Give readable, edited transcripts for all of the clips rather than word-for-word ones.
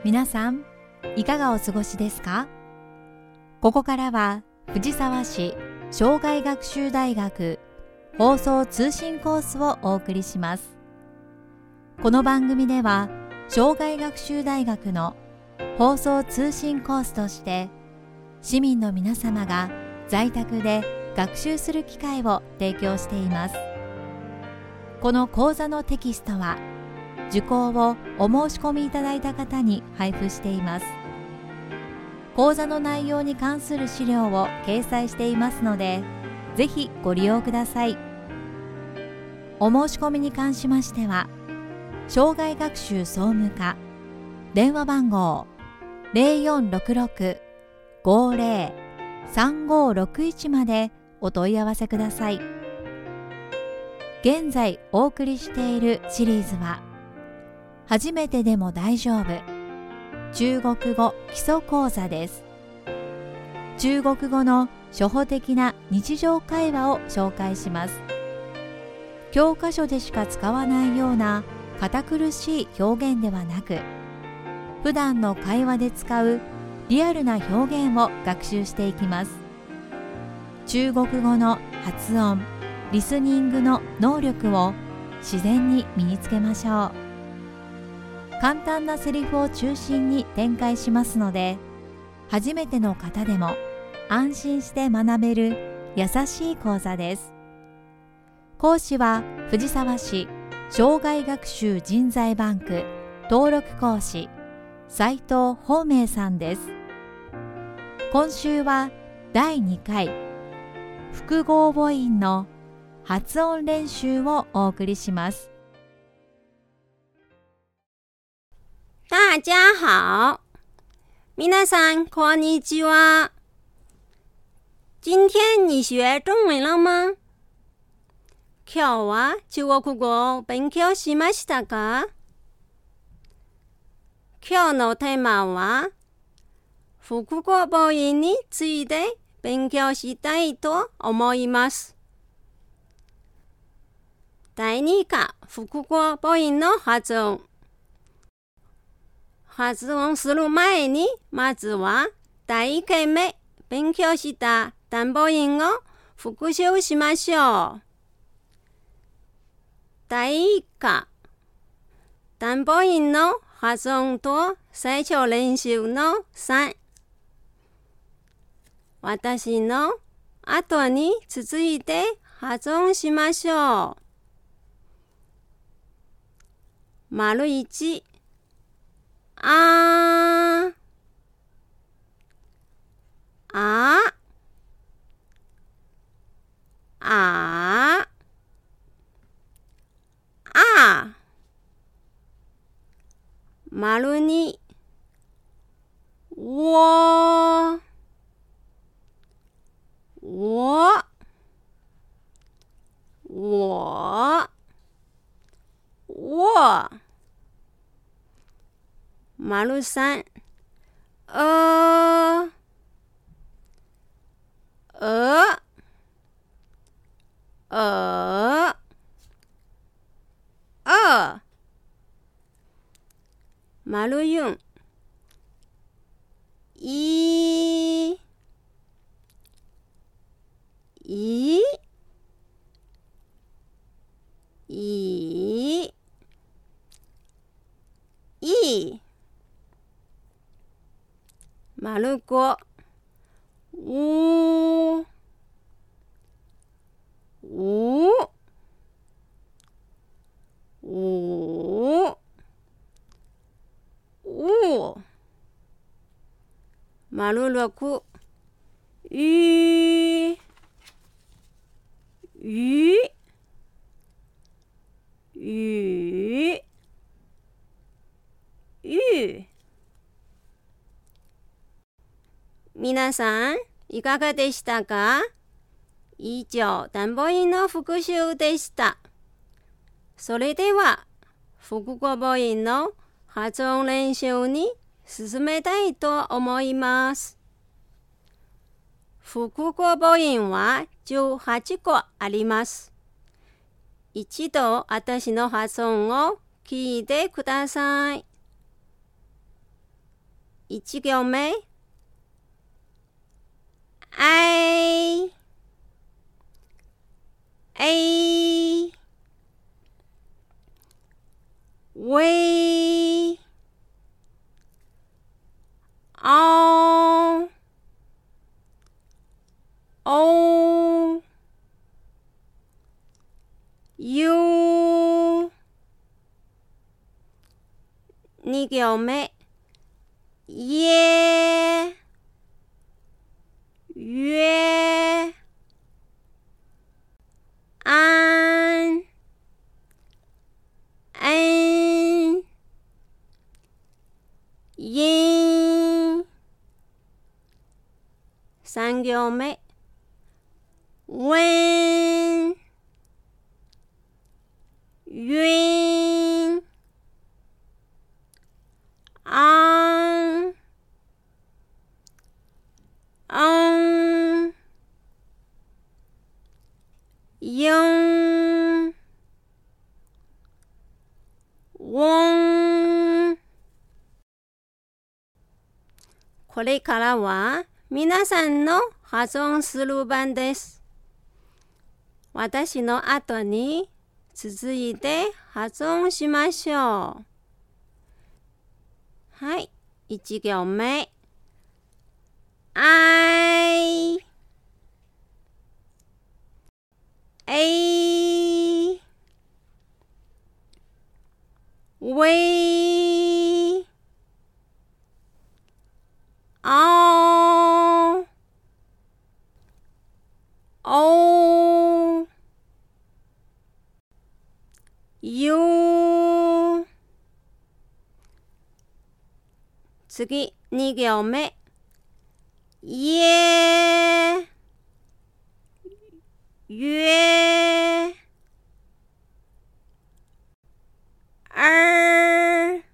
皆さん、いかがお過ごしですか？ここからは藤沢市障害学習大学放送通信コースをお送りします。この番組では障害学習大学の放送通信コースとして市民の皆様が在宅で学習する機会を提供しています。この講座のテキストは受講をお申し込みいただいた方に配布しています。講座の内容に関する資料を掲載していますので、ぜひご利用ください。お申し込みに関しましては、障害学習総務課電話番号 0466-50-3561 までお問い合わせください。現在お送りしているシリーズは、初めてでも大丈夫中国語基礎講座です。中国語の初歩的な日常会話を紹介します。教科書でしか使わないような堅苦しい表現ではなく、普段の会話で使うリアルな表現を学習していきます。中国語の発音、リスニングの能力を自然に身につけましょう。簡単なセリフを中心に展開しますので、初めての方でも安心して学べる優しい講座です。講師は藤沢市障害学習人材バンク登録講師斉藤芳明さんです。今週は第2回複合母音の発音練習をお送りします。 大家好，皆さんこんにちは。今天你学中文了吗？今日は中国語を勉強しましたか？今日のテーマは複合母音について勉強したいと思います。第2課複合母音の発音。発音する前に、まずは第1回目勉強した単母音を復習しましょう。第1課単母音の発音と成長練習の3。私の後に続いて発音しましょう。丸1ああああ丸2我丸3丸4丸5丸6皆さんいかがでしたか？以上、単母音の復習でした。それでは複合母音の発音練習に進めたいと思います。複合母音は18個あります。一度私の発音を聞いてください。 1行目I we all O U 2行目耶约安恩因3行目温晕昂用翁これからは皆さんの発音する番です。私の後に続いて発音しましょう。はい、1行目I we all O U 次2行目耶约安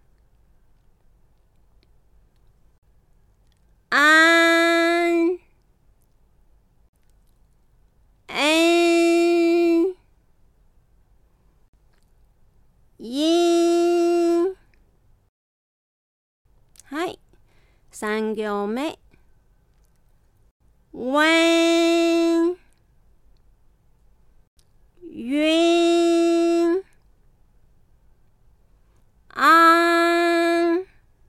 恩因はい3行目温晕昂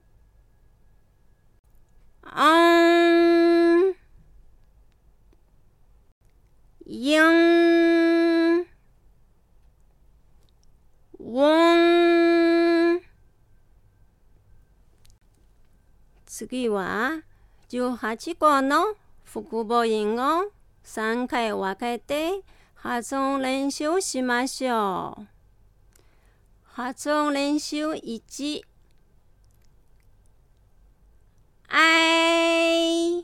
因翁次は18個の複母音を3回分けて発音練習しましょう。発音練習1 I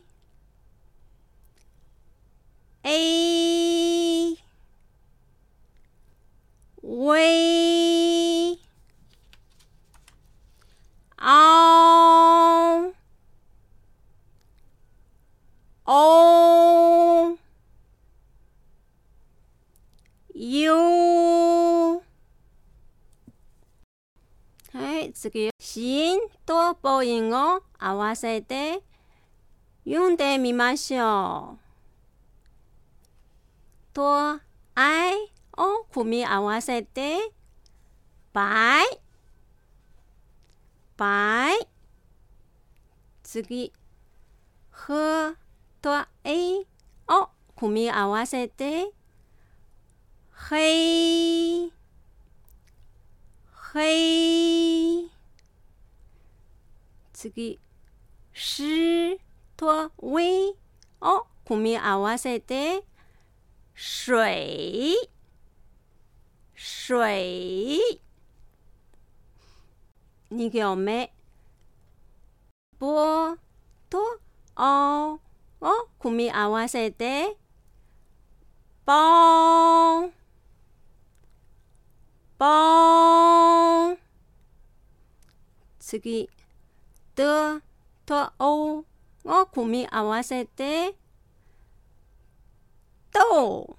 we all O U はい、次子音と母音を合わせて読んでみましょう。と I を組み合わせてバイバイ次ふとえを組み合わせてへいへい次しとウェを組み合わせて水水2行目ぼとおを組み合わせてぼーぼー次とおを組み合わせてと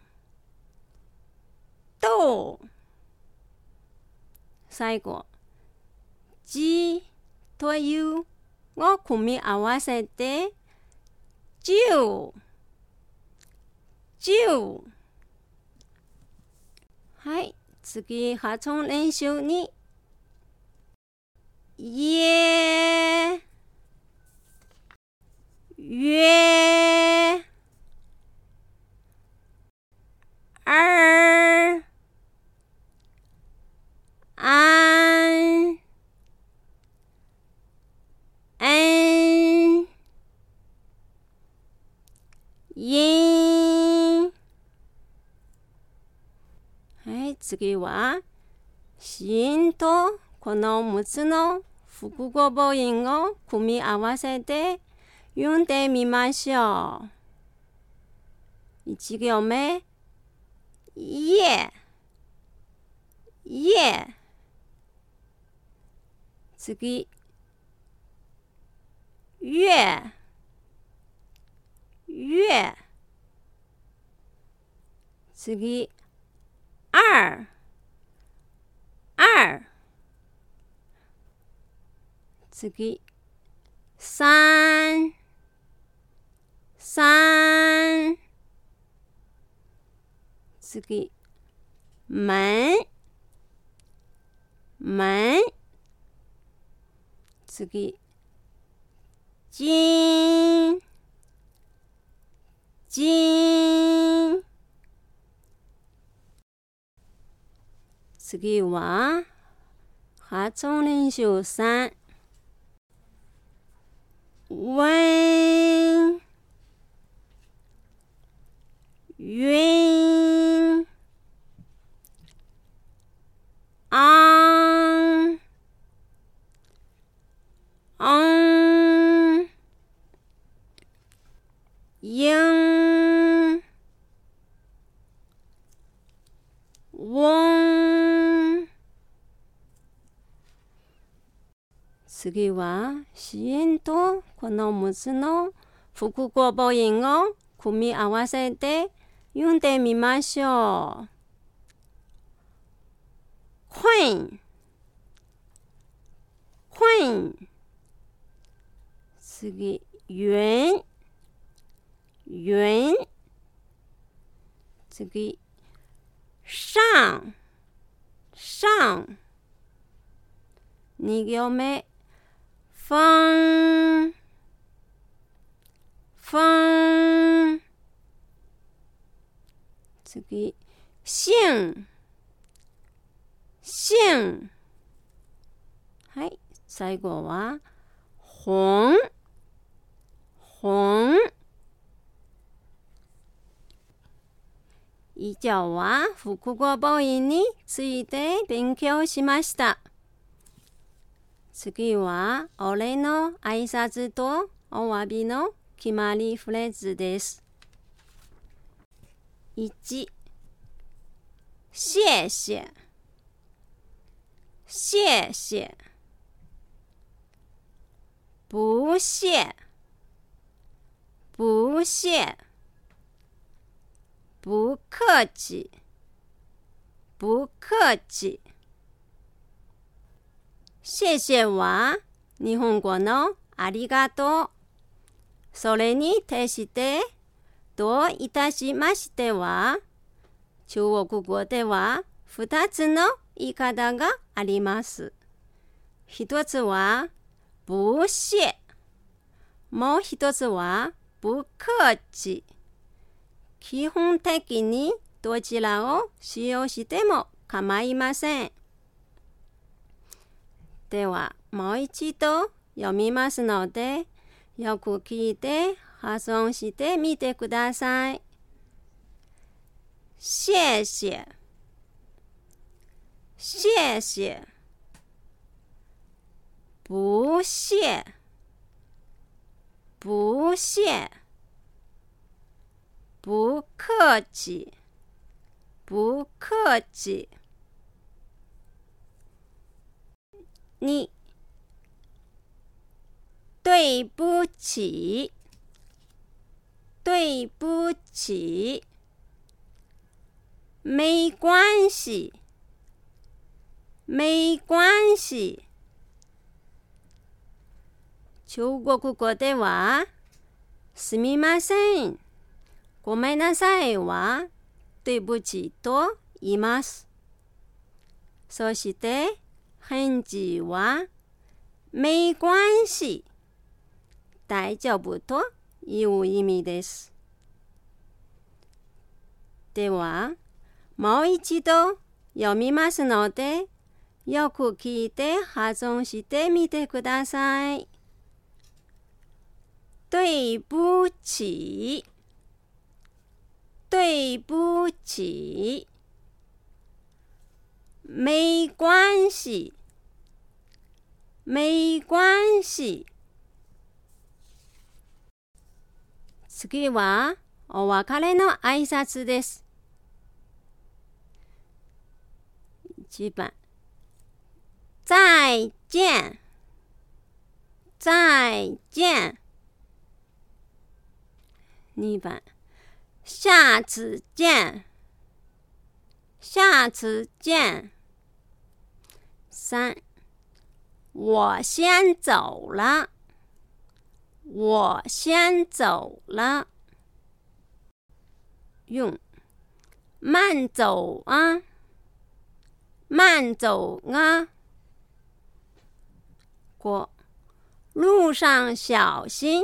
最後じというを組み合わせて10。はい、次発音練習に约二安因。はい、次は子音とこの6つの複合母音を組み合わせて読んでみましょう。1行目、耶。次、月。次、二。次、三。次、門。次、金。次は発音練習3。温、晕、昂、应、嗡。次は子音とこの6つの複合母音を組み合わせて読んでみましょう。困。次、云。次、上。2行目、风。次、性。はい、最後は红。以上は複合母音について勉強しました。次はお礼の挨拶とお詫びの決まりフレーズです。1、谢谢。不谢。不客气。谢谢は日本語のありがとう。それに対してどういたしましては、中国語では2つの言い方があります。一つは不谢。もう一つは不客气。基本的にどちらを使用しても構いません。ではもう一度読みますので、よく聞いて発音してみてください。谢谢。不谢。不客气。2、对不起。没关系。 中国語では、すみません、ごめんなさいは、对不起と言います。そして、返事は、没关系、大丈夫という意味です。では、もう一度読みますので、よく聞いて発音してみてください。对不起、对不起、没关系、没关系。次はお別れの挨拶です。1番、再见、再见。2番、下次见、下次见。3、我先走了、我先走了。4、慢走啊、慢走啊。5、路上小心、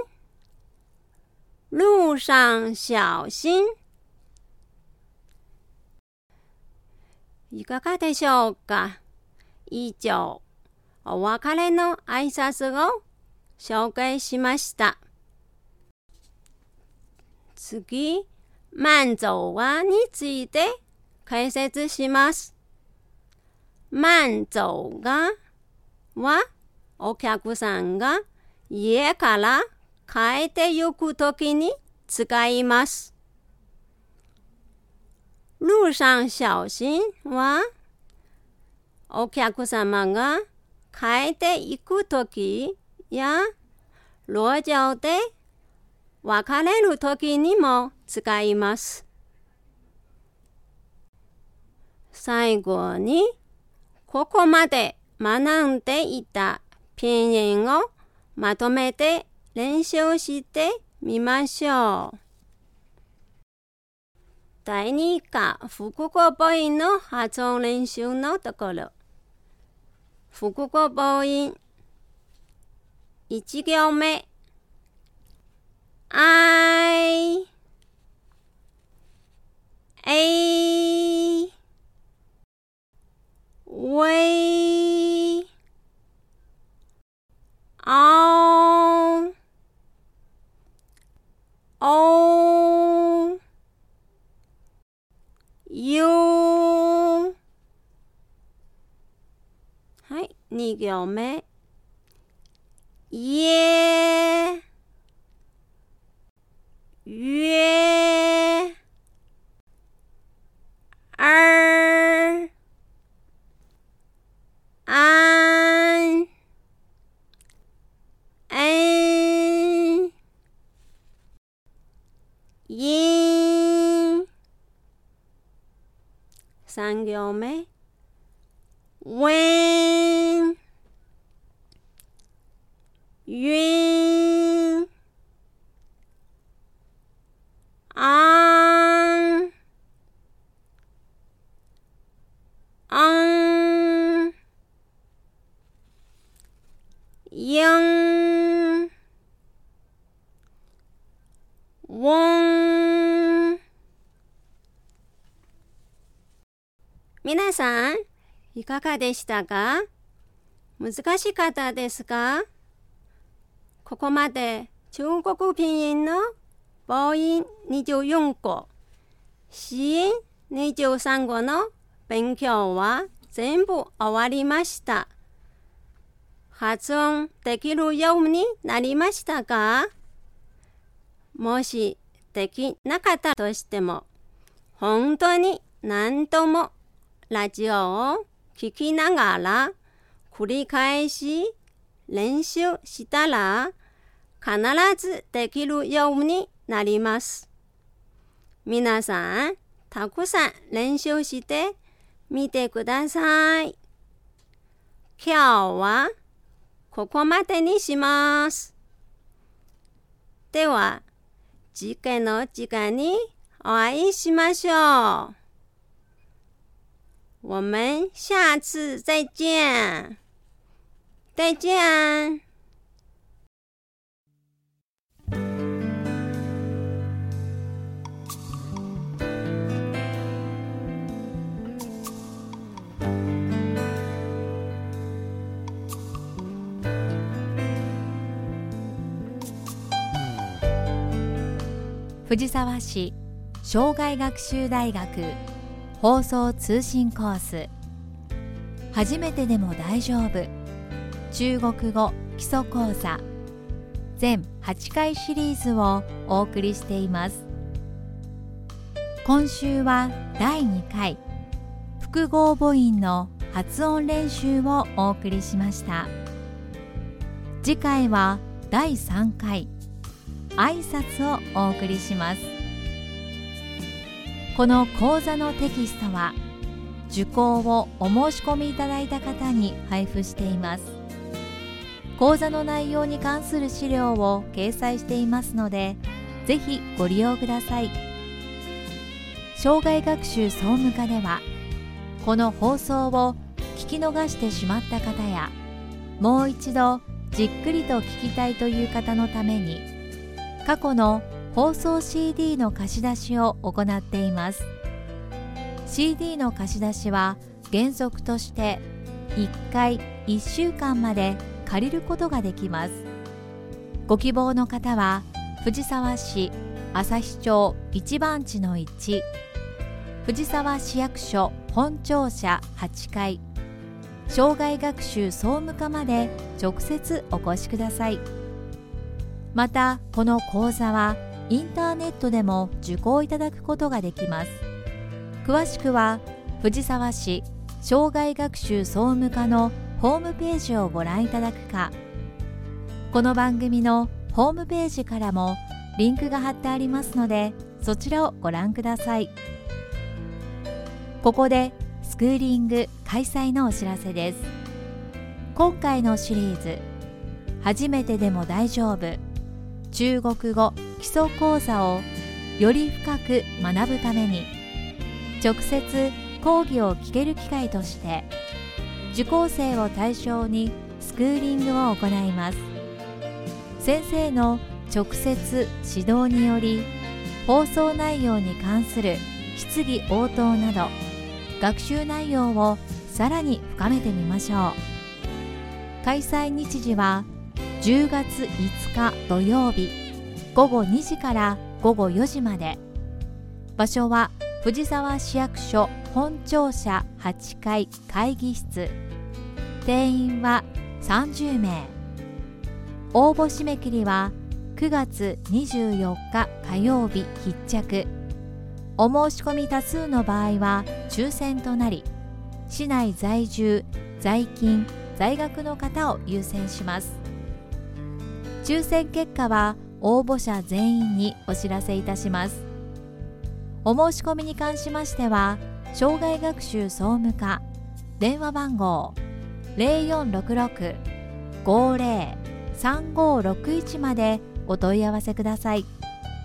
路上小心。いかがでしょうか。以上、お別れの挨拶を紹介しました。次、慢走はについて解説します。慢走がは、お客さんが家から帰ってゆくときに使います。路上小心は、お客様が帰っていくときや路上で別れるときにも使います。最後に、ここまで学んでいたpinyinをまとめて練習してみましょう。第2課複語母音の発音練習のところ。複語母音1行目、I、A、way、on、o、you。 はい、2行目、耶、约、二、安、恩、因。3行目、when、云、on、因、翁。皆さん、いかがでしたか？難しかったですか？ここまで中国ピンインの母音24個、子音23個の勉強は全部終わりました。発音できるようになりましたか？もしできなかったとしても、本当に何度もラジオを聞きながら繰り返し練習したら必ずできるようになります。皆さん、たくさん練習してみてください。今日はここまでにします。 では次回の時間にお会いしましょう。我们下次再见。再见。 藤沢市障害学習大学放送通信コース、初めてでも大丈夫中国語基礎講座全8回シリーズをお送りしています。今週は第2回複合母音の発音練習をお送りしました。次回は第3回挨拶をお送りします。この講座のテキストは受講をお申し込みいただいた方に配布しています。講座の内容に関する資料を掲載していますので、ぜひご利用ください。障害学習総務課では、この放送を聞き逃してしまった方や、もう一度じっくりと聞きたいという方のために、過去の放送 CD の貸し出しを行っています。CD の貸し出しは原則として1回1週間まで借りることができます。ご希望の方は藤沢市旭町1番地の1、藤沢市役所本庁舎8階、障害学習総務課まで直接お越しください。また、この講座はインターネットでも受講いただくことができます。詳しくは藤沢市障害学習総務課のホームページをご覧いただくか、この番組のホームページからもリンクが貼ってありますので、そちらをご覧ください。ここでスクーリング開催のお知らせです。今回のシリーズ、初めてでも大丈夫中国語基礎講座をより深く学ぶために、直接講義を聞ける機会として受講生を対象にスクーリングを行います。先生の直接指導により、放送内容に関する質疑応答など学習内容をさらに深めてみましょう。開催日時は10月5日土曜日午後2時から午後4時まで。場所は藤沢市役所本庁舎8階会議室。定員は30名。応募締め切りは9月24日火曜日必着。お申し込み多数の場合は抽選となり、市内在住、在勤、在学の方を優先します。抽選結果は応募者全員にお知らせいたします。お申し込みに関しましては、障害学習総務課電話番号 0466-50-3561 までお問い合わせください。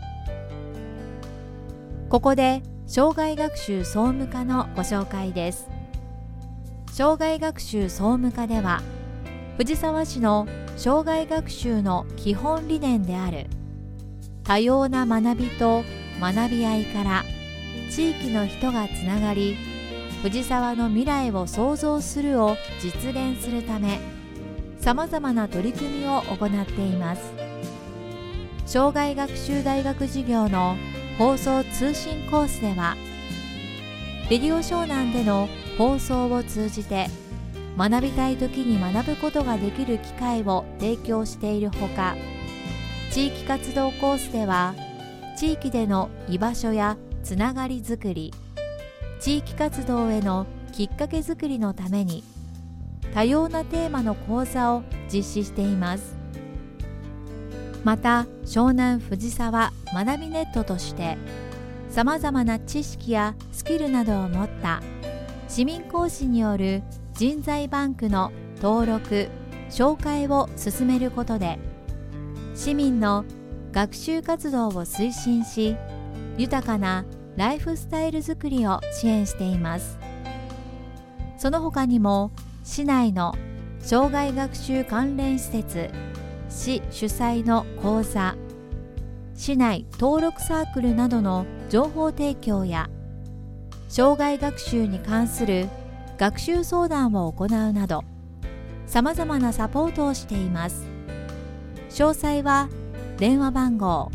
ここで障害学習総務課のご紹介です。障害学習総務課では、藤沢市の障害学習の基本理念である多様な学びと学び合いから地域の人がつながり、藤沢の未来を創造するを実現するため、さまざまな取り組みを行っています。障害学習大学事業の放送通信コースでは、レディオ湘南での放送を通じて学びたい時に学ぶことができる機会を提供しているほか、地域活動コースでは地域での居場所やつながりづくり、地域活動へのきっかけづくりのために多様なテーマの講座を実施しています。また、湘南藤沢学びネットとしてさまざまな知識やスキルなどを持った市民講師による人材バンクの登録・紹介を進めることで、市民の学習活動を推進し、豊かなライフスタイルづくりを支援しています。その他にも、市内の障害学習関連施設、市主催の講座、市内登録サークルなどの情報提供や、障害学習に関する学習相談を行うなど、さまざまなサポートをしています。詳細は電話番号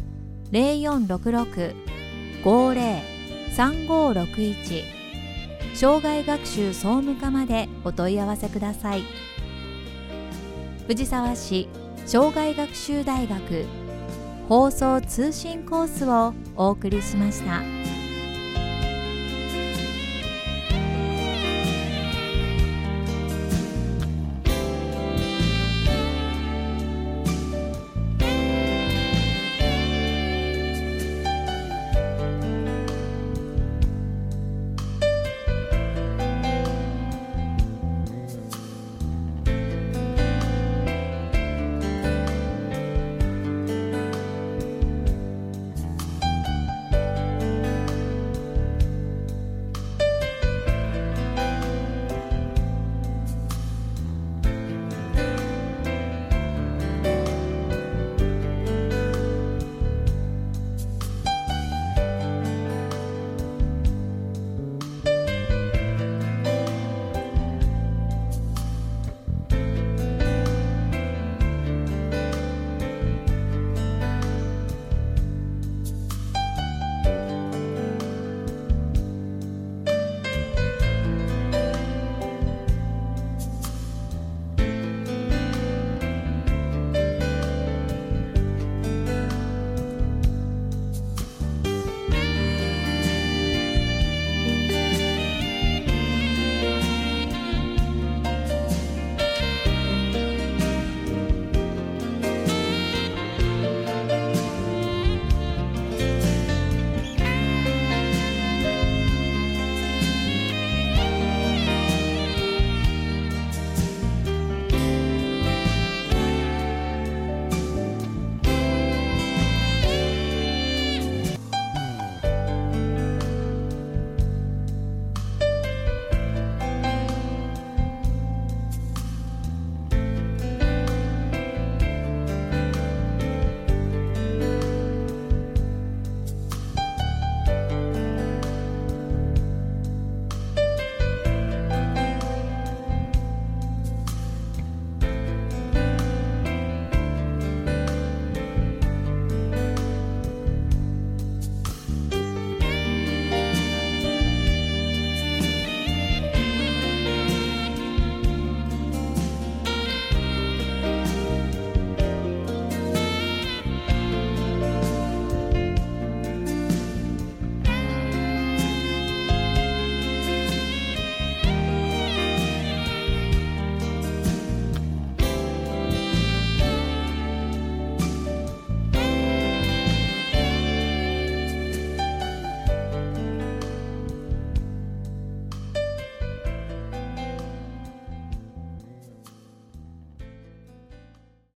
0466-50-3561 障害学習総務課までお問い合わせください。藤沢市障害学習大学放送通信コースをお送りしました。